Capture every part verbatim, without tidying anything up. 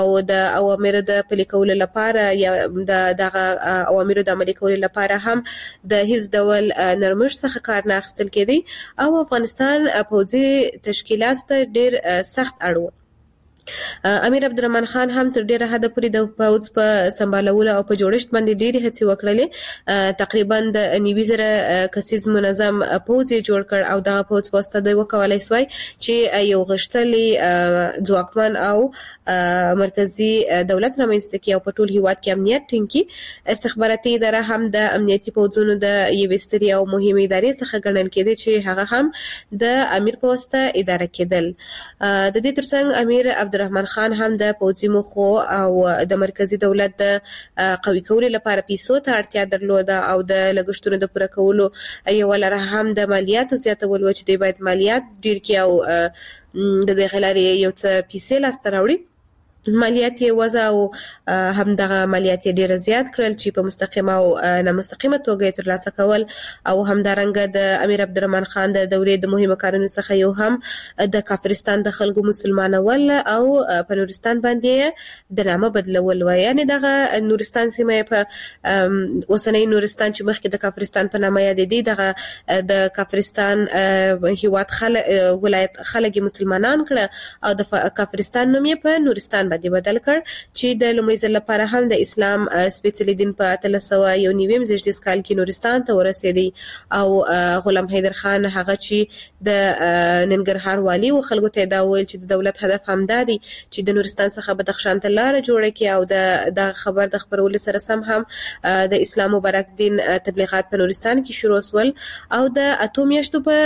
او د اوامرو د پلي کولو لپاره یا د دغه اوامرو د عملي کولو لپاره هم د هیڅ ډول نرمښت څخه کار نه اخیستل کېدی او افغانستان پوځي تشکیلات ته ډیر سخت اړ و. امیر عبدالرحمن خان هم تر ډیره حده پورې د پوځ په سمبالولو او په جوړښت باندې ډیرې هڅې وکړلې. تقریبا د نوي زره کسیز منظم پوځ یې جوړ کړ او دغه پوځ په واسطه د وکولای سوی چې یو غښتلی ځواکمن او مرکزی دولت رامنځته کړي او په ټول هیواد کې امنیت ټینګ کړي. استخباراتي اداره هم د امنیتي پوځونو د یوې سترې او مهمې ادارې څخه ګڼل کېده چې هغه هم د امیر په واسطه اداره کېدل. د دې ترڅنګ امیر عبدالرحمن خان هم د پوځي موخو او د مرکزی دولت د قوي کولو لپاره پیسو ته اړتیا درلوده او د لګښتونو د پوره کولو یو لاره هم د مالیاتو زیاتول و چې دوی باید مالیات ډیر کړي او د دې لارې یو څه پیسې لاسته راوړي. مالیات یې وضع او هم دغه مالیات یې ډیر زیات کړل چې په مستقیمه او نامستقیمه توګه یې ترلاسه کول او همدارنګه د امیر عبدالرحمن خان د دورې د مهمو کارونو څخه یو هم د کافرستان د خلکو مسلمانول او په نورستان باندې د نامه بدلول و. یعنی دغه نورستان سیمه په اوسنۍ نورستان چې مخکې د کافرستان په نامه یادېدی دغه د کافرستان هیواد خلک ولایت خلک مسلمانان کړه او د کافرستان نوم یې په نورستان باندې بدل کړ چې د لومړي ځل لپاره هم د اسلام سپېڅلي دین په اتلس سوه یو نویم زیږدیز کال کې نورستان ته ورسېدی او غلام حیدر خان هغه چې د ننګرهار والی و خلکو ته دا ویل چې د دولت هدف هم دا دی چې د نورستان څخه بدخشان ته لاره جوړه کړي او د د خبر د خبرولو سره سم هم د اسلام مبارک دین تبلیغات په نورستان کې شروع شول او د اتو میاشتو په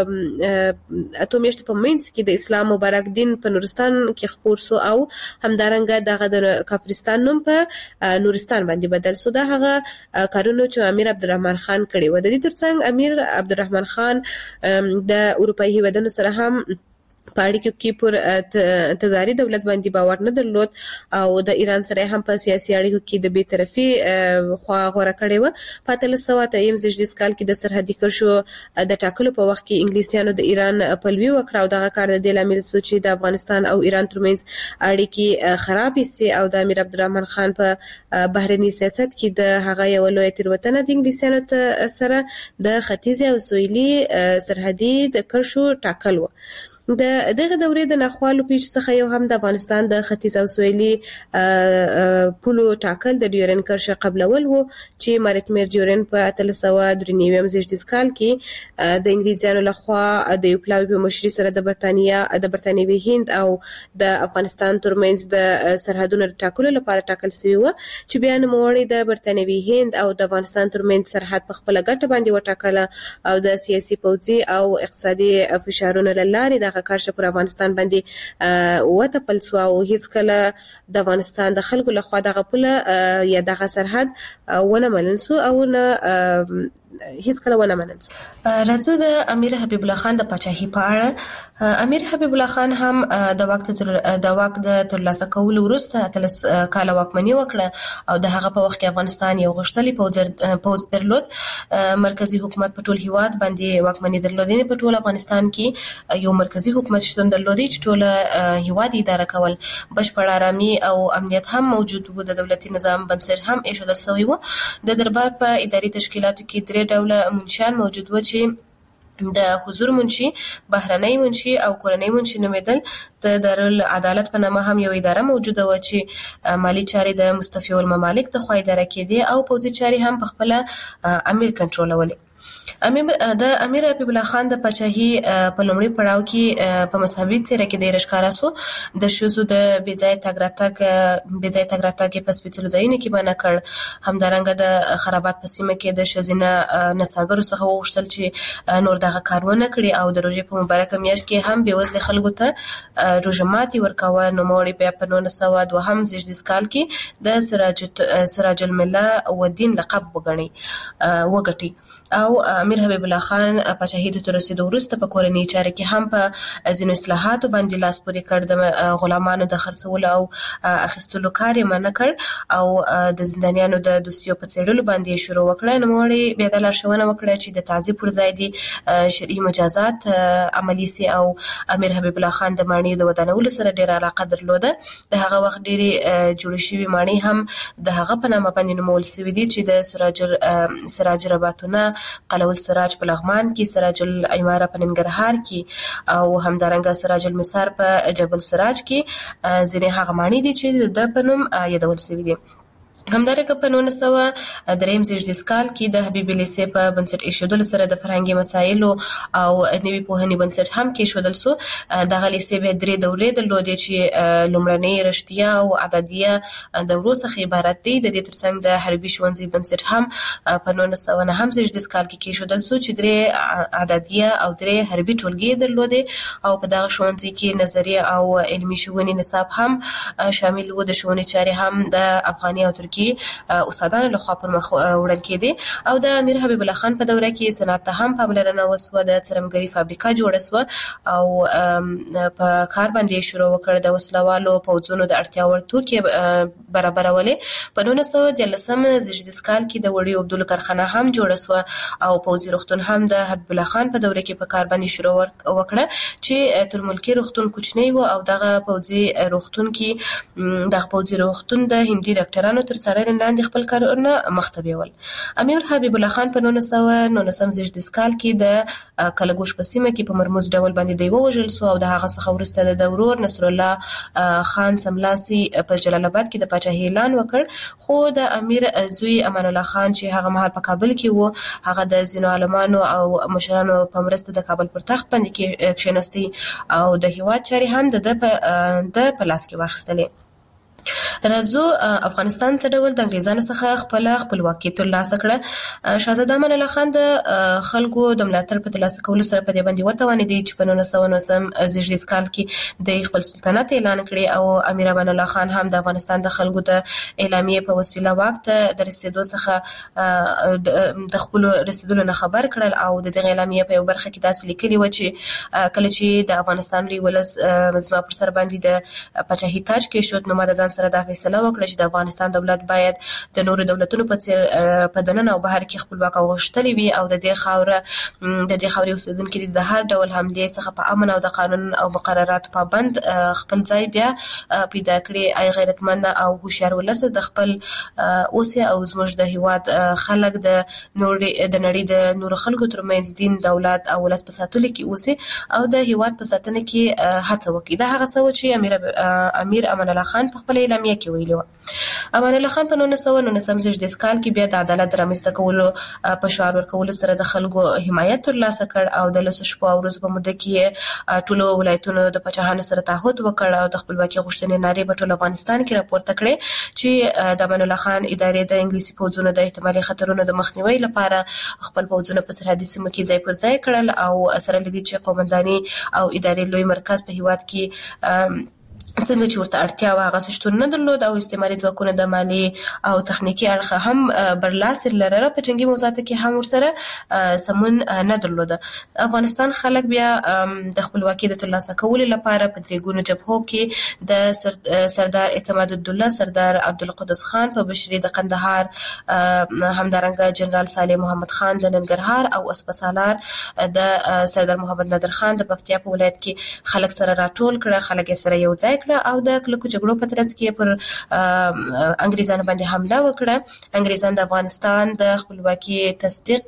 اتو میاشتو په منځ کې د اسلام مبارک دین په نورستان کې خپور سو او همدارنګه دغه د کافرستان نوم په نورستان باندې بدل سو. دا هغه کارونه چې امیر عبدالرحمن خان کړي و. د دې ترڅنګ امیر عبدالرحمن خان د اروپایي هیوادونو سره هم په اړیکو کې پر تزاري دولت باندې باور نه درلود او د ایران سره هم په سیاسي اړیکو کې د بی‌طرفي خوا غوړه کړې و. په اتلس سوه اتم زیږدیز کال کې د سرحدي کرښو د ټاکلو په وخت کې انګلیسیانو د ایران پلوي وکړه او دغه کار د دې لامل شو چې د افغانستان او ایران ترمنځ اړیکې خراب شي او د امیر عبدالرحمن خان په بهرني سیاست کې د هغه یو لوی تیروتنه د انګلیسیانو سره د ختیځ او سویلي سرحدي د کرښو ټاکل و. د دغه دورې د ناخوالو پیښ څخه یو هم د افغانستان د ختیځ او سویلي پولو ټاکل د ډیورن کرښه قبلول وو چې مارټمیر ډیورن په اتلس سوه درې نوي زیږدیز کال کې د انګلیزانو لخوا د یو پلاوي په مشرۍ سره د برتانیا د برتانیوي هند او د افغانستان ترمنځ د سرحدونو ټاکلو لپاره ټاکل شوی و چې بیا نوموړي د برتانیوي هند او د افغانستان ترمنځ سرحد په خپل ګټه باندې وټاکله او د سیاسي پوځي او اقتصادي فشارونو لارې د کارشه پر افغانستان باندې وته پلسو او هیڅ کله د افغانستان د خلکو لخوا دغه پوله یا دغه سرحد ونه منل سو او نه هیڅ کله ونه منل سو. راځو د امیر حبیب الله خان د پاچاهي په اړه. امیر حبیب الله خان هم د وخت د وخت د ترلاسه کولو وروسته اتلس کاله واکمني وکړه او د هغه په وخت کې افغانستان یو غښتلی پوځ درلود. مرکزی حکومت په ټول هیواد باندې واکمني درلودنه په ټول افغانستان کې یو مرکزی حکومت شتون درلودي چې ټول هیواد اداره کول. بشپړ آرامي او امنیت هم موجود و. د دولتي نظام بنسټ هم ایښودل شوی و. د دربار په اداري تشکیلاتو کې درې ډوله منشیان موجود و چې د حضور منشي، بهرنۍ منشي او کورنۍ منشي نومېدل. د دارالعدالت په نامه هم یو اداره موجوده و چې مالی چارې د مستفیو الممالک د خوا اداره کېدې او پوځي چارې هم په خپل امیر کنټرولولې. امیر د امیر حبیب الله خان د پاچاهي په لومړي پړاو کې په مذهبي څیره کې د ښکارا سو د شوزو د بېځای تګ راتګ بېځای تګ راتګ په سپېڅلو ځایونو کې منع کړ. همدارنګه د خرابات په سیمه کې د ښځینه نڅاګرو څخه وغوښتل چې نور دغه کار ونه کړي او د روژې په مبارکه میاشت کې هم بېوزلې خلکو ته روژه ماتي ورکوه. نوموړي بیا په نولس سوه دوهم زیږدیز کال کې د سراج سراج المله ودین لقب وګڼي وګټي او او امیر حبیب الله خان پاچاهي ته رسیدو وروسته په کورنۍ چارو کې هم په ځینو اصلاحاتو باندې لاس پورې کړ، د غلامانو د خرڅولو او اخیستلو کار یې منع کړ او د زندانیانو د دوسیو په څېړلو باندې شروع وکړه. نوموړي بیا د لارښوونه وکړه چې د تعذیب پر ځای دي شرعي مجازات عملي سي او امیر حبیب الله خان د ماڼۍ د ودانولو سره ډېره علاقه درلوده. د هغه وخت ډېرې جوړې شوي ماڼۍ هم د هغه په نامه باندې نومول شوي دي چې د سراج سراج رباطونه، قلعه السراج په لغمان کې، سراج العماره په ننګرهار کې او همدارنګه سراج المسار په جبل سراج کې ځینې هغه ماڼۍ دي چې د په نوم یادول شوي دي. همدارنګه په نولس سوه دریم زېږدیز کال کې د حبیبي لیسې په بنسټ ایښودلو سره د فرهنګي مسایلو او نوي پوهنې بنسټ هم کېښودل سو. دغه لیسې بیا درې دورې درلودې چې لومړنۍ رښتیا او اعدادیه دورو څخه عبارت دي. د دې ترڅنګ د حربي ښوونځي بنسټ هم په نولس سوه نهم زېږدیز کال کې کېښودل سو چې درې اعدادیه او درې حربي ټولګې درلودې او په دغه ښوونځي کې نظریه او علمي ښوونې نصاب هم شامل و. د ښوونې چارې هم د افغاني او ترکي استادانو لخوا پر مخ وړل کېدې او د امیر حبیب الله خان په دوره کې صنعت ته هم پاملرنه وسوه. د څرمګرۍ فابریکه جوړه سوه او په کار باندې شروع وکړ. د وسلوالو پوځونو د اړتیا وړ توکي برابرولې. په نولس سوه دیارلسم زېږدیز کال کې د وړیو اوبدلو کارخانه هم جوړه سوه او پوځي روغتون هم د حبیب الله خان په دوره کې په کار باندې شروع وکړه چې ترملکي روغتون کوچنی و او دغه پوځي روغتون کې دغه پوځي روغتون د هندي ډاکټرانو تر څارنې لاندې خپل کارونه مخته بیول. امیر حبیب الله خان په نولس سوه نولسم زېږدیز کال کې د کلګوش په سیمه کې په مرموز ډول باندې دی ووژل سو او د هغه څخه وروسته د ورور نصر الله خان سملاسي په جلال آباد کې د پاچاهۍ اعلان وکړ. خو د امیر زوی امان الله خان چې هغه مهال په کابل کې و، هغه د ځینو عالمانو او مشرانو په مرسته د کابل پر تخت باندې کښېنستی او د هېواد چارې هم د د په لاس کې واخیستلې. راځو افغانستان څه ډول د انګریزانو څخه خپل خپلواکي ترلاسه کړه. شاهزاده امان الله خان د خلکو د ملاتړ په ترلاسه کولو سره په دې باندې وتوانېدی چې په نولس سوه نولسم زېږدیز کال کې د خپل سلطنت اعلان کړي او امیر امان الله خان هم د افغانستان د خلکو د اعلامیې په وسیله واک ته د رسیدو څخه د خپل رسیدلو نه خبر کړل او د دغه اعلامیې په یو برخه کې داسې لیکلي و چې کله چې د افغانستان لوی ولس زما پر سر باندې د پاچاهۍ تاج کېښود نو ما د ځان سره دا فیصله وکړه چې د افغانستان دولت باید د نورو دولتونو په څیر په دننه او بهر کې خپلواک او غښتلی وي او د دې خاوره د دې خاورې اوسېدونکي د هر ډول حملې څخه په امن او د قانون او مقرراتو پابند خپل ځای بیا پیدا کړي. ای غیرتمند او هوښیار ولس د خپل اوسې او زموږ د هېواد خلک د نورې د نړۍ د نورو خلکو ترمنځ دین، دولت او ولس په ساتلو کې اوسې او د هېواد په ساتنه کې هڅه وکړي. دا هغه څه و چې امیر امیر امان الله خان په خپل اعلامیه کې ویلي و. امان الله خان په نولس سوه نولسم زېږدیز کال کې بیا د عدالت رامنځته کولو په شعار ورکولو سره د خلکو حمایت ترلاسه کړ او د لسو شپو او ورځو په موده کې ټولو ولایتونو د پاچاهانو سره تعهد وکړ او د خپلواکۍ غوښتنې نارې په ټول افغانستان کې راپورته کړې چې د امان الله خان ادارې د انګلیسي پوځونو د احتمالي خطرونو د مخنیوي لپاره خپل پوځونه په سرحدي سیمو کې ځای پر ځای کړل او سره لدې چې قومنداني او ادارې لوی مرکز په هېواد کې څنګه چې ورته اړتیا وه هغه شتون نه درلود او استعماري ځواکونه د مالي او تخنیکي اړخه هم برلاسي لرله. په جنګي موضوعاتو کې هم ورسره سمون نه درلوده. افغانستان خلک بیا د خپلواکۍ د ترلاسه کولو لپاره په درې ګونو جبهو کې د سردار اعتماد الدوله، سردار عبدالقدوس خان په مشري د قندهار، همدارنګه جنرال صالح محمد خان د ننګرهار او اسپسالار د سردار محمد نادر خان د پکتیا په ولایت کې خلک سره راټول کړه. خلک یې سره یو ځای او د کلکو جګړو په ترڅ کې پر انګریزانو باندې حمله وکړه. انګریزان د افغانستان د خپلواکۍ تصدیق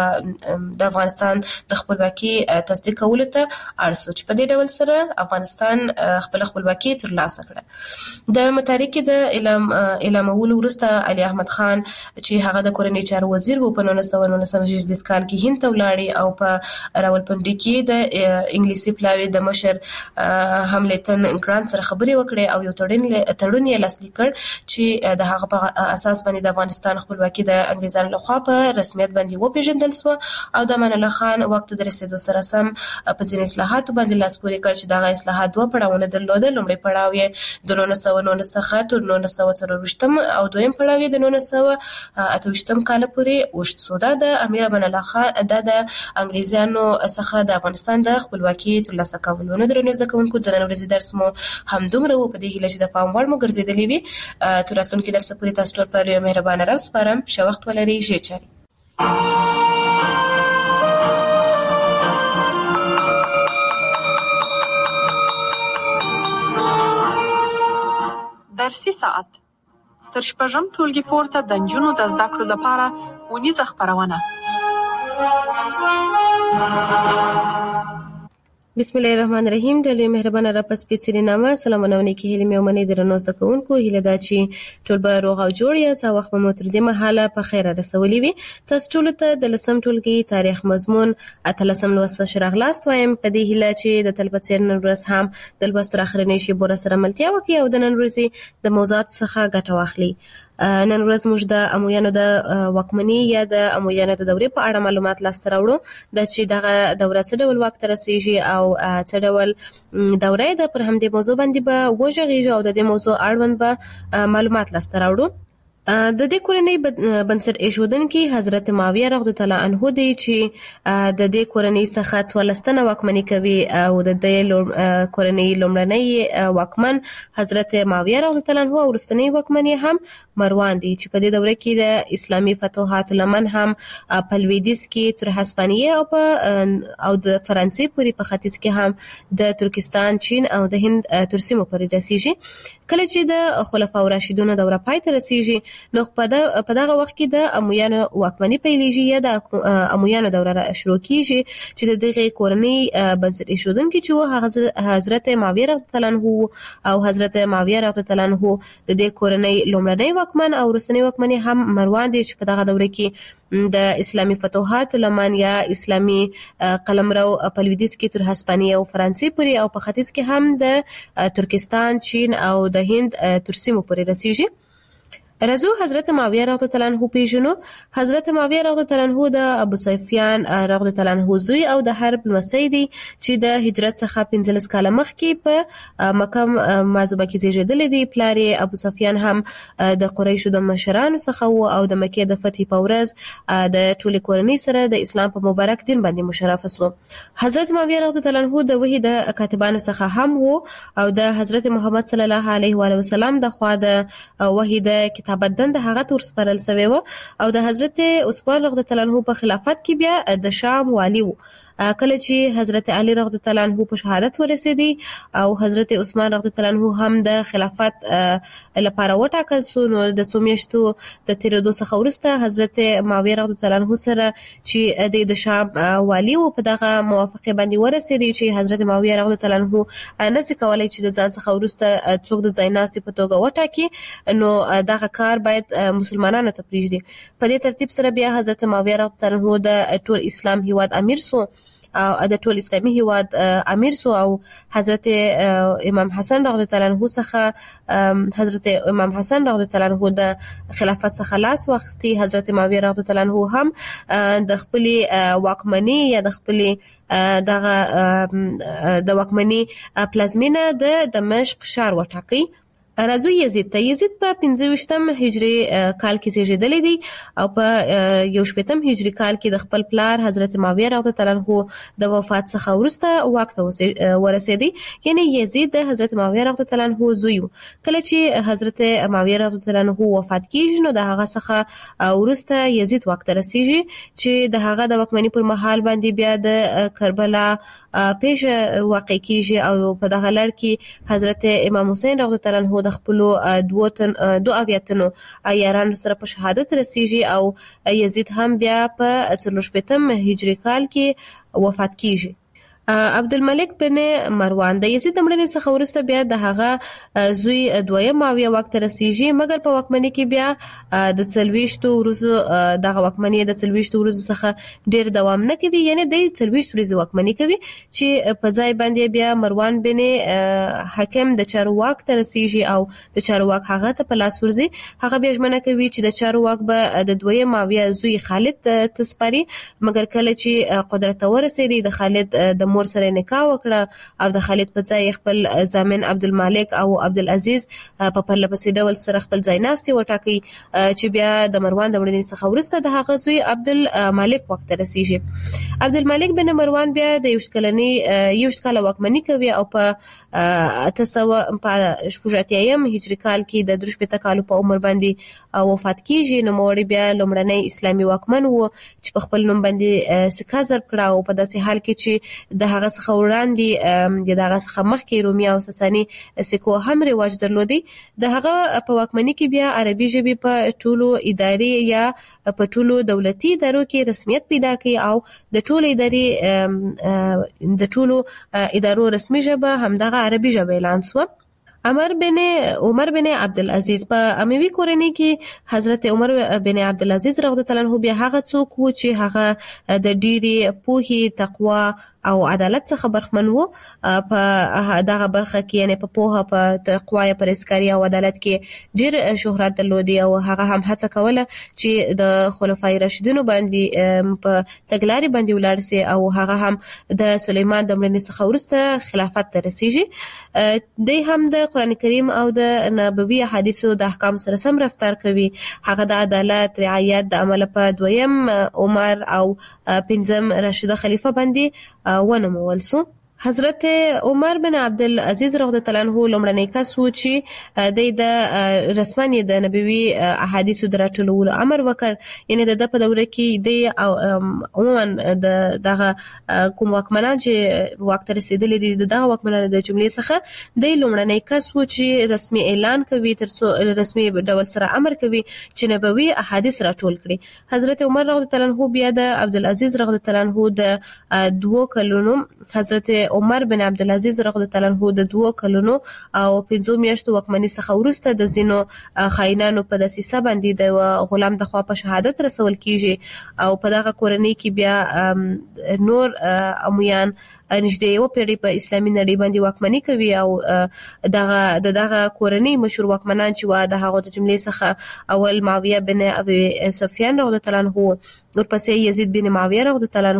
د افغانستان د خپلواکۍ تصدیق کولو ته اړ شو چې په دې ډول سره افغانستان خپل خپلواکۍ ترلاسه کړه. د متحرکې د اعلام اعلامولو وروسته علي احمد خان چې هغه د کورنۍ چارو وزیر و په نولس سوه نولسم زېږدیز کال کې هند ته ولاړی او په راولپنډي کې د انګلیسي پلاوي د مشر هملتن ګرانت سره سره خبرې وکړې او یو تړون تړون یې لاسلیک کړ چې د هغه په اساس باندې د افغانستان خپلواکي د انګریزانو لخوا په رسمیت باندې وپیژندل شو او د امان الله خان وخت د رسیدو سره سم په ځینې اصلاحاتو باندې لاس پورې کړ چې دغه اصلاحات دوه پړاوونه درلودل. لومړی پړاو یې د نولس سوه نولس څخه تر نولس سوه څلرویشتم او دویم پړاو یې د نولس سوه اته ویشتم کال پورې اوږد شو. دا د امیر امان الله خان د انګریزانو څخه د افغانستان د خپلواکي ترلاسه کولو. نو درنو زده کوونکو د نن ورځې درس مو همدومره و. په دې هیله چې د پام وړ مو ګرځېدلی وي. تر راتلونکي درس پورې تاسو ټول په یو مهربانه رب سپارم. ښه وخت ولرئ. ښې چارې. درسي ساعت تر شپږم ټولګي پورته د نجونو د زده کړو لپاره اونیزه خپرونه. بسم الله الرحمن الرحیم. د لوی مهربانه رب په سپېڅلي نامه سلامونه او نیکې هیلې مې ومنئ. درنو زده کوونکو هیله ده چې ټول به روغ او جوړ یاست او وخت مو تر دې مهاله په خیره رسولی وي. تاسو ټولو ته د لسم ټولګي تاریخ مضمون اتلسم لوست ښه راغلاست وایم په دې هیله چې د تل په څېر نن ورځ هم د لوست تر اخرنۍ شېبو راسره ملتیا وکړئ او د نن ورځې د موضوعاتو څخه ګټه واخلئ. نن ورځ موږ د امویانو د واکمنۍ یا د امویانو د دورې په اړه معلومات لاسته راوړو. د چې دغه دوره څه ډول واک ته رسیږي او څه ډول دوره ده. پر همدې موضوع باندې به وغږیږو او د دې موضوع اړوند به معلومات لاسته راوړو. د دې کورنۍ بنسټ ایښودونکي حضرت معاویه رضی الله تعالی عنه دی چې د دې کورنۍ څخه څوارلسمه واکمني کوي او د دې کورنۍ لومړنی واکمن حضرت معاویه رضی الله تعالی عنه او وروستنی واکمن هم مروان دی چې په دې دوره کې د اسلامي فتوحاتو لمن هم په لویدیځ کې تر هسپانیې او په او د فرانسې پورې په ختیځ کې هم د ترکستان، چین او د هند تر سیمو پورې رسیږي. کله چې د خلفاء راشدینو دوره پای ته رسیږي نو په دغه وخت کې د امویانو واکمني پیلېږي یا د امویانو دوره شروع کیږي چې د دغه کورنۍ بنسټ ایښودونکي چې و حضرت معاویه رضی الله عنه او حضرت معاویه رضی الله عنه د دې کورنۍ لومړنی واکمن او وروستنی واکمن هم مروان دی چې په دغه دوره کې د اسلامي فتوحات لمن یا اسلامي قلمرو په لویدیځ کې تر هسپانیې او فرانسې پورې او په ختیځ کې هم د ترکستان، چین او د هند تر سیمو پورې رسیږي. رضو حضرت معاویه رضی الله عنه پیژنو. حضرت معاویه رضی الله عنه د ابو سفیان رضی الله عنه زوی او د حرب لمسی دی چې د هجرت څخه پنځلس کاله مخکې په مکه معظمه کې زیږیدلی دی. پلار یې ابو سفیان هم د قریشو د مشرانو څخه و او د مکې د فتح په ورځ د ټولې کورنۍ سره د اسلام په مبارک دین باندې مشرف شو. حضرت معاویه رضی الله عنه د وحی د کاتبانو څخه هم و او د حضرت محمد صلی الله علیه و آله وسلم د خوا د وحی د کتاب بدن د هغه تور سپارل شوی و او د حضرت عثمان رضی الله عنه په خلافت کې بیا د شام والی و. کله چې حضرت علی رضی الله عنه په شهادت ورسېدی او حضرت عثمان رضی الله عنه هم د خلافت لپاره وټاکل شو نو د څو میاشتو د تیرېدو څخه وروسته حضرت معاویه رضی الله عنه سره چې د شام والی و په دغه موافقه باندې ورسېدی چې حضرت معاویه رضی الله عنه نشي کولای چې د ځان څخه وروسته څوک د ځایناستي په توګه وټاکي نو دغه کار باید مسلمانانو ته پریږدي. په دې ترتیب سره بیا حضرت معاویه رضی الله عنه د ټول اسلام هیواد امیر سو او د ټول اسلامي هیواد امیر سو او حضرت امام حسن رضی الله عنه څخه حضرت امام حسن رضی الله عنه د خلافت څخه لاس واخیستی. حضرت معاویه رضی الله عنه هم د خپل واکمنۍ یا د خپل دغه د واکمنۍ پلازمینه د دمشق ښار وټاکي. راځو یزید ته. یزید په پنځه ویشتم هجري کال کې زیږیدلی دی او په یو شپېتم هجري کال کې د خپل پلار حضرت معاویه رضی الله عنه د وفات څخه وروسته واک ته ورسېدی. یعنی یزید د حضرت معاویه رضی الله عنه زوی و. کله چې حضرت معاویه رضی الله عنه وفات کیږي نو د هغه څخه وروسته یزید واک ته رسیږي چې د هغه د واکمنۍ پر مهال باندې بیا د کربلا پیښه واقع کیږي او په دغه لړ کې حضرت امام حسین رضی الله عنه د خپل دوه تن دوه اویاتنو یارانو سره په شهادت رسیږي او یزید هم بیا په څلور شپېتم هجري کال کې وفات کیږي. عبدالملک بن مروان د یزید د مړینې څخه وروسته بیا د هغه زوی دویم معاویه واک ته رسیږي، مګر په واکمنۍ کې بیا د څلوېښتو ورځو دغه واکمنۍ د څلوېښتو ورځو څخه ډیر دوام نه کوي، یعنی د څلوېښت ورځې واکمنۍ کوي چې په ځای باندې بیا مروان بن حکم د چارو واک ته رسیږي او د چارو واک هغه ته په لاس ورځي. هغه بیا ژمنه کوي چې د چارو واک به د دویم معاویه زوی خالد ته سپاري، مګر کله چې قدرت ته ورسېدی د خالد د مور سره نکاح وکړه او د خالد په ځای خپل ضامن عبدالمالک او عبدالعزیز په پرله پسې ډول سره خپل ځای ناستي وټاکي چې بیا د مروان د مړینې څخه وروسته د هغه زوی عبدالمالک واک ته رسیږي. عبدالمالک بن مروان بیا د یوشت کلنی یوشت کاله واکمني کوي او په اته سوه په شپږ اتیایم هجري کال کې د درې شپېته کالو په عمر باندې وفات کیږي. نوموړی بیا لومړنی اسلامي واکمن و چې په خپل نوم باندې سکه ضرب کړه او په داسې حال کې چې د هغه څخه وړاندې د هغه څخه مخکې رومي او ساساني سکو هم رواج درلودي. د هغه په واکمنۍ کې بیا عربي ژبې په ټولو اداري یا په ټولو دولتي ادارو کې رسمیت پیدا کړي او د ټولو اداري د ټولو ادارو رسمي ژبه همدغه عربي ژبه اعلان شوه. عمر بن عمر بن عبدالعزیز په اموي کورنۍ کې حضرت عمر بن عبدالعزیز رضی الله عنه بیا هغه څوک و چې هغه د ډېری پوهې، تقوا او عدالت څخه برخمن وو. په دغه برخه کې یعنی په پوهه، په تقوا، پرهیزګاري او عدالت کې ډېر شهرت درلودي او هغه هم هڅه کوله چې د خلفای راشدینو باندې په تګلاري باندې ولاړ سي او هغه هم د سلیمان د مړینې څخه وروسته خلافت ته رسیږي. دی هم د قرآن کریم او د نبوي احادیثو د احکام سره سم رفتار کوي. هغه د عدالت، رعایت د عمل په دویم عمر او پنځم راشده خلیفہ باندې ونومول سو. حضرت عمر بن عبدالعزیز رضی الله عنه لومړنی کس و چې د رسمن د نبوي احادیثو د راټولولو امر وکړ. یعنی د په دوره کې د عموما د دغه کوم واکمنان چې واک ته رسیدلي دي د دغه واکمنانو د جملې څخه د لومړنی کس و چې رسمي اعلان کوي، ترڅو رسمي ډول سره امر کوي چې نبوي احادیث راټول کړي. حضرت عمر رضی الله عنه بیا د عبدالعزیز رضی الله عنه د دوه کلونو حضرت عمر بن عبدالعزیز رضی الله عنه د دوه کلونو او پنځو میاشتو واکمنۍ څخه وروسته د ځینو خاینانو په دسیسه باندې د غلام د خوا په شهادت رسول کیږي او په دغه کورنۍ کې بیا نور امویان نږدې یو پیړۍ په اسلامي نړۍ باندې واکمني کوي او دغه د دغه کورنۍ مشهور واکمنان چې و د هغه د جملې څخه اول معاویه بن ابي سفیان رضی الله عنه، ورپسې یزید بن معاویه رضی الله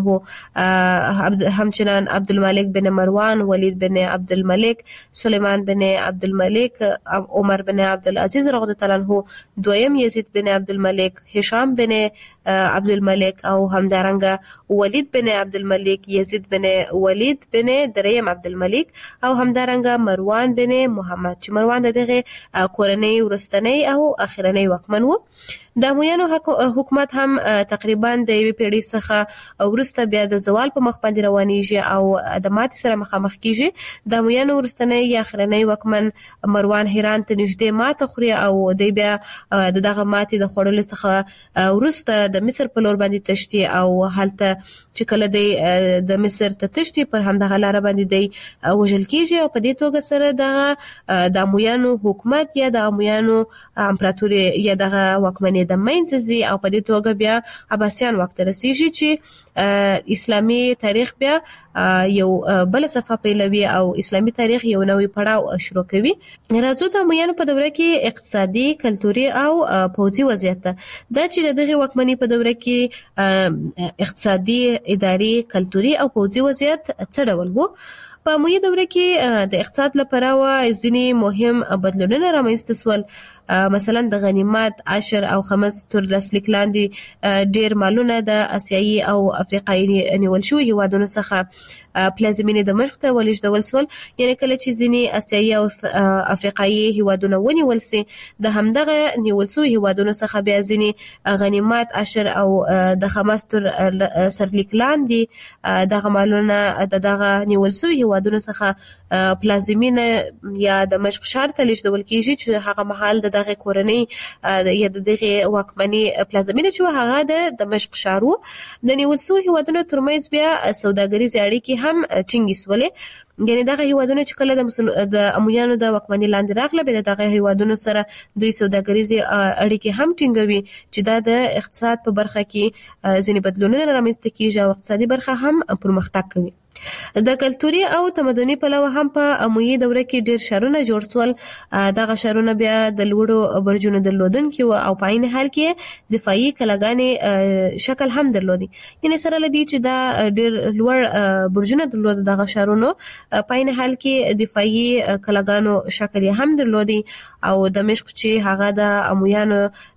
عنه، همچنان عبدالملک بن مروان، ولید بن عبدالملک، سلیمان بن عبدالملک، عمر بن عبدالعزیز رضی الله عنه، دویم یزید بن عبدالملک، هشام بن عبدالملک او همدارنګه ولید بن عبدالملک، یزید بن ولید بن دریم عبدالملک او همدارنګه مروان بن محمد چې مروان دغه کورنۍ ورستنی او اخرنی واکمن وو. د امویانو حکومت هم تقریبا د یوې پیړۍ څخه وروسته بیا د زوال په مخ باندې روانېږي او د ماتې سره مخامخ کیږي. د امویانو وروستنی یا اخرنی واکمن مروان هران ته نږدې ماته خوري او دی بیا د دغه ماتې د خوړلو څخه وروسته د مصر په لور باندې تشتي او هلته چې کله دی د مصر ته تشتي پر همدغه لاره باندې دی وژل کیږي او په دې توګه سره دغه د امویانو حکومت یا د امویانو امپراتوري یا دغه واکمنۍ د منځ ځي او په دې توګه بیا عباسیان واک ته رسیږي چې اسلامي تاریخ بیا یو بل صفحه پیلوي او اسلامي تاریخ یو نوې پړاو شروع کوي. راځو د امویانو په دوره کې اقتصادي، کلتوري او پوځي وضعیت دا چې دغه واکمنۍ په دوره کې اقتصادي، اداري، کلتوري او پوځي وضعیت څه ډول وو. په اموي دوره کې د اقتصاد لپاره ځینې مهم بدلونونه رامنځته شول. مثلا د غنیمت، عشر او خمس تر لاسلیک لاندې ډیر مالونه د اسیایي او افریقایي نیول شوي هیوادونو څخه پلازمینې دمشق ته ولېږدول شول. یعنې کله چې ځینې اسیایي او افریقایي هیوادونه ونیول سي د همدغه نیول شوي هیوادونو څخه بیا ځینې غنیمت، عشر او د خمس تر سرلیک لاندې دغه مالونه د دغه نیول شوي هیوادونو څخه پلازمینه یا د مشق ښار ته لیږدول کیږي چې هغه مهال د دغه کورنۍ یا د دغه واکمنۍ پلازمینه چې هغه د دمشق ښار وو. د نیول شویو هیوادونو ترمنځ بیا سوداګریزې اړیکې هم ټینګې شولې. یعنی دغه هیوادونه چې کله د مسل... د امویانو د واکمنۍ لاندې راغله به دغه هیوادونو سره دوی سوداګریزې اړیکې هم ټینګوي چې دا د اقتصاد په برخه کې ځینې بدلونونه رامنځته کیږي او اقتصادي برخه هم پرمختګ کوي. د کلتوري او تمدني پلوه هم په امویي دوره کې ډیر شهرونه جوړ شول. دغه شهرونه بیا د لوړو برجونو درلودونکي و او په عین حال کې دفاعي کلاګانې شکل هم درلودي. یعنی سره لدی چې دا ډیر لوړ برجونه درلود دغه شهرونو په عین حال کې دفاعي کلاګانو شکل هم درلودي او دمشق چې هغه د امویانو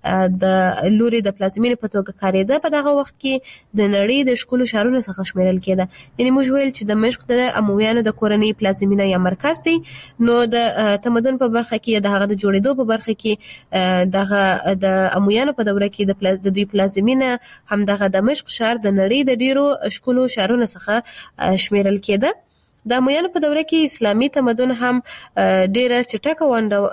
د لوري د پلازمینې په توګه کارېده په دغه وخت کې د نړۍ د ښکلو شهرونو څخه شمیرل کېده. یعنی موږ ویل چې دمشق د امویانو د کورنۍ پلازمینه یا مرکز دی. نو د تمدن په برخه کې د هغه د جوړېدو په برخه کې دغه د امویانو په دوره کې د پلاز د دوی پلازمینه هم دغه دمشق ښار د نړۍ د ډیرو ښکلو شهرونو څخه شمیرل کېده. د امویانو په دوره کې اسلامي تمدن هم ډیره چټکه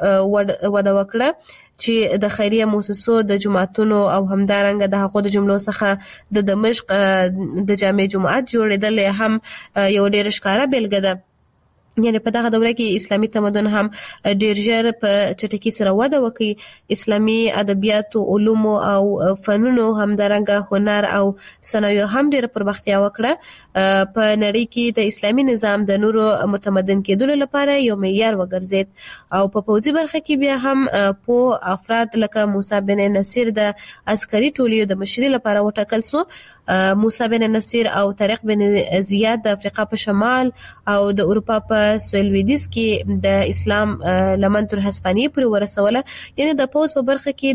وده وکړه چې د خیریه مؤسسو د جماعتونو او همدارنګه د هغو د جملو څخه د دمشق د جامع جماعت جوړېدل هم یو ډیر ښکاره بیلګه ده. یعنی په دغه دوره کې اسلامي تمدن هم ډیر ژر په چټکۍ سره وده وکړي. اسلامي ادبیات او علوم او فنونو همدارنګه هنر او صنایع هم ډیر پرمختیا وکړه. په نړۍ کې د اسلامي نظام د نورو متمدن کېدلو لپاره یو معیار وګرځید او په پوځي برخه کې بیا هم په افراد لکه موسی بن نصیر د عسکري ټولیو د مشرۍ لپاره وټاکل شو. موسی بن نصیر او طارق بن زیاد د افریقا په شمال او د اروپا په سویلویدیز کې د اسلام لمن تر هسپانیې پورې ورسوله. یعنی د پوز په برخه کې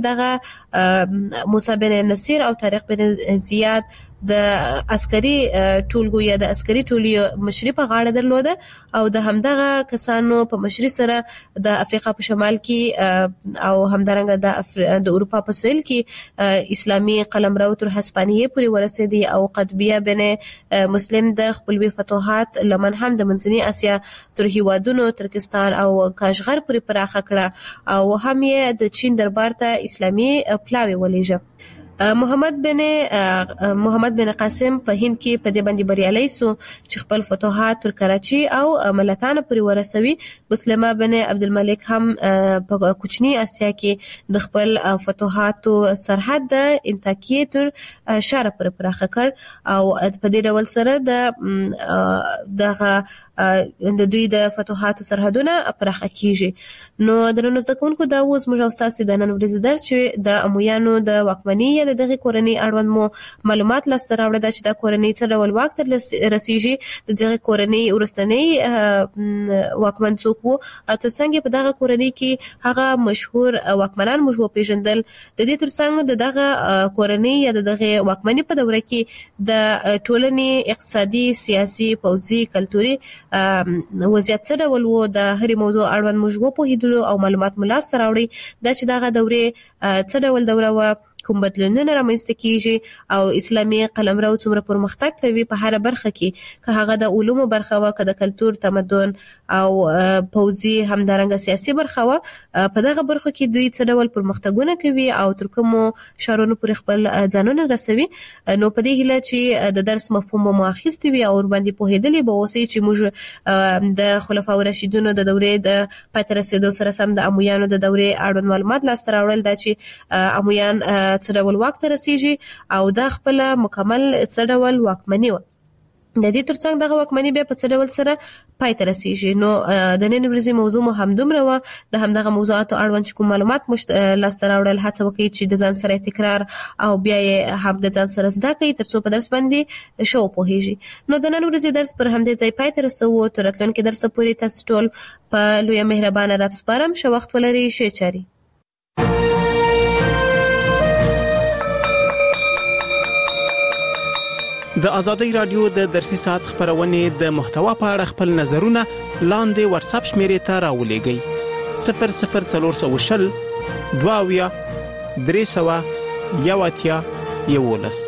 دغه موسی بن نصیر او طارق بن زیاد د عسکري ټولګو یا د عسکري ټولیو مشري په غاړه درلوده او د همدغه کسانو په مشري سره د افریقا په شمال کې او همدارنګه د افر... د اروپا په سویل کې اسلامي قلمرو تر هسپانیې پورې ورسېدي او قطبیه بن مسلم د خپلوي فتوحات لمن هم د منځنۍ اسیا تر هیوادونو ترکستان او کاشغر پورې پراخه کړه او هم یې د چین دربار ته اسلامي پلاوی ولېږه. محمد بن محمد بن قاسم په هند کې په دې باندې بریالي سو چې خپل فتوحات تر کراچي او ملتان پورې ورسوي. مسلمه بن عبدالملک هم په کوچنی اسیا کې د خپل فتوحات سرحد د انتاکیې تر شاره پورې پراخه کړ او په دې ډول سره د دغه د دوی د فتوحات سرحدونه پراخه کیږي. نو درنو زده کوونکو دا اوس موږ او تاسو د نن ورځې درس چې د امویانو د واکمنۍ یا د دغه کورنۍ اړوند مو معلومات لاسته راوړل چې د کورنۍ څخه ډول واک تر رسیږي. د دغه کورنۍ ورستنۍ واکمن څوک وو او ترڅنګ په دغه کورنۍ کې هغه مشهور واکمنان موږ وپیژندل. د دې ترڅنګ د دغه کورنۍ یا د دغه واکمنۍ په دوره کې د ټولنې اقتصادي سیاسي پوځي کلتوري وضعیت څه ډول وو د هرې موضوع اړوند موږ وپوهیدو او معلومات ملاست راوړي. دا چې دغه دورې څه ډول دوره و کوم بدلونونه رامنځته کیږي او اسلامي قلمرو څومره پرمختګ کوي په هر برخه کې که هغه د علومو برخه و که د کلتور تمدن او پوځي همدارنګه سیاسي برخه و په دغه برخه کې دوی څه ډول پرمختګونه کوي او تر کومو شهرونو پورې خپل ځانونه رسوي. نو په دې هیله چې د درس مفهوم مو اخیستی وي او ور باندې پوهېدلې به اوسئ چې موږ د خلفاء راشدینو د دورې د پای ته رسېدو سره سم د امویانو د دورې اړوند معلومات لاسته راوړل دا چې امویان څه ډول واک ته رسیږي او دا خپل مکمل څه ډول واکمني و. د دې ترڅنګ دغه واکمني بیا په څه ډول سره پای ته رسیږي. نو د نن ورځې موضوع مو همدومره وه. د همدغه موضوعاتو اړوند چې کوم معلومات مو لاسته راوړل هڅه وکړئ چې د ځان سره تکرار او بیا یې هم د ځان سره زده کړئ تر څو په درس باندې ښه وپوهیږئ. نو د نن ورځې درس پر همدې ځای پای ته رسوو. تر راتلونکي درسه پورې تاسو ټول په لویه مهربانه رب سپارم. ښه وخت ولرئ. ښې چارې. د ازادۍ رادیو د درسي ساعت خبرونه د محتوا په اړه خپل نظرونه لاندې واتس اپ شمیرې ته راولېږئ. صفر صفر څلور شل دواویا درې سوه یو اتیا یولس.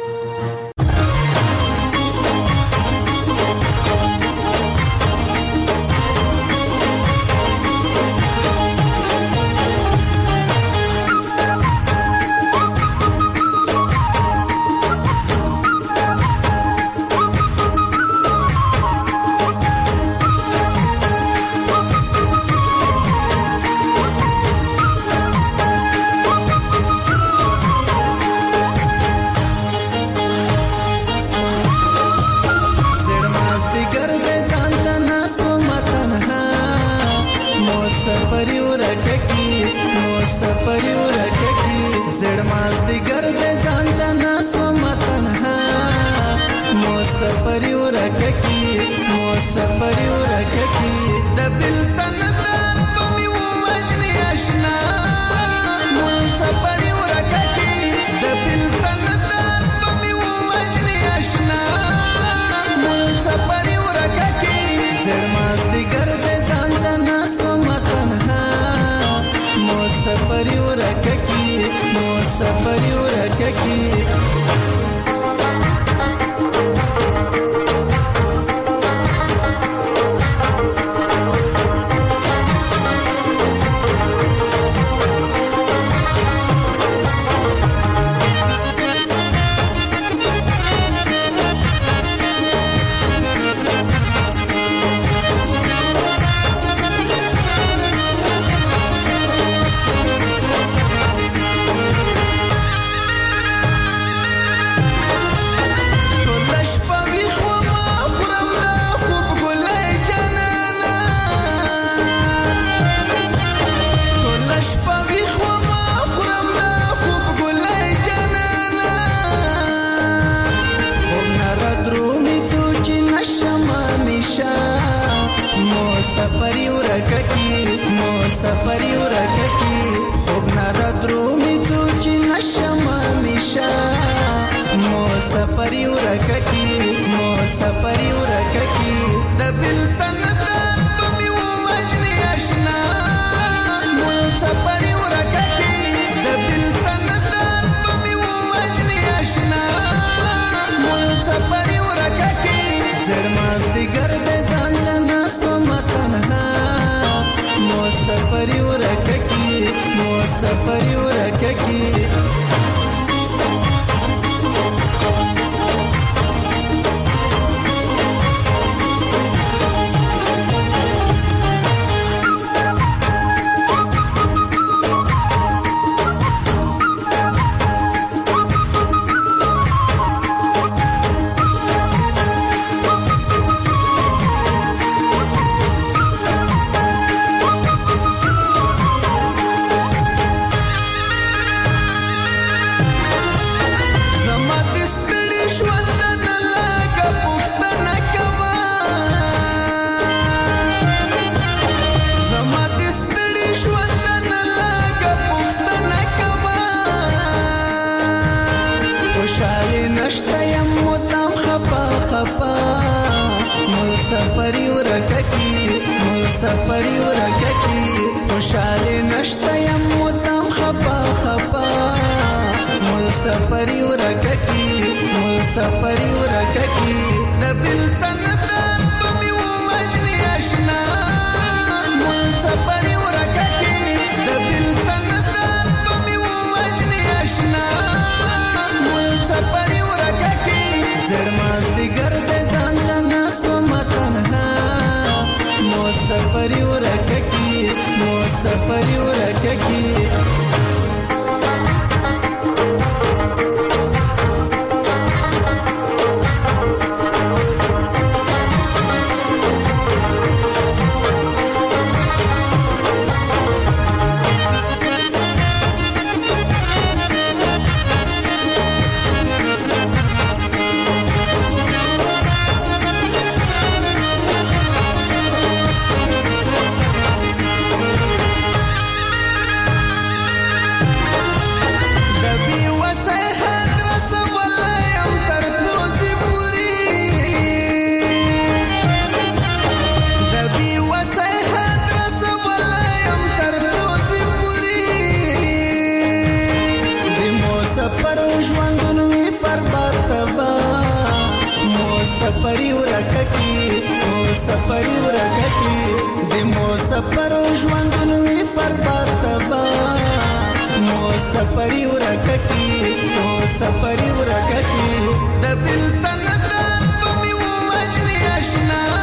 مازدیګر د ځان د ناس و متنها مو سفری ورککی مو سفری ورککی د بلتن دار په می وجنی آشنا مو سفری ورککی د بلتن دار په می وجنی آشنا مو سفری ورککی زر مازدیګر د ځان د ناس و متنها مو سفری ورککی مو سفری ورککی سفری ورککی مو سفری ورککی خوب نردرو می تو چی نشم میشا مو سفری ورککی مو سفری ورککی د بلتن دار تو می وجنی آشنا مو سفری ورککی د بلتن دار تو می وجنی آشنا مو سفری ورککی زر مازدیګر د ځان د ناس مو سفری ورککی مو سفری ورککی سفری ورککی مو سفری ورککی خوشالی نشتا یم مدام خپا خپا مو سفری ورککی مو سفری ورککی د بلتن دار په می وجنی آشنا مو سفری ورککی د بلتن دار په می وجنی آشنا مو سفری ورککی زر مازدیګر د ځان د ناس مو سفری ورککی مو سفری ورککی سفری ورککی مو سفری ورککی د مو سفر ژوندون وی پر باتبا مو سفری ورککی مو سفری ورککی د بلتن دار په می وجنی آشنا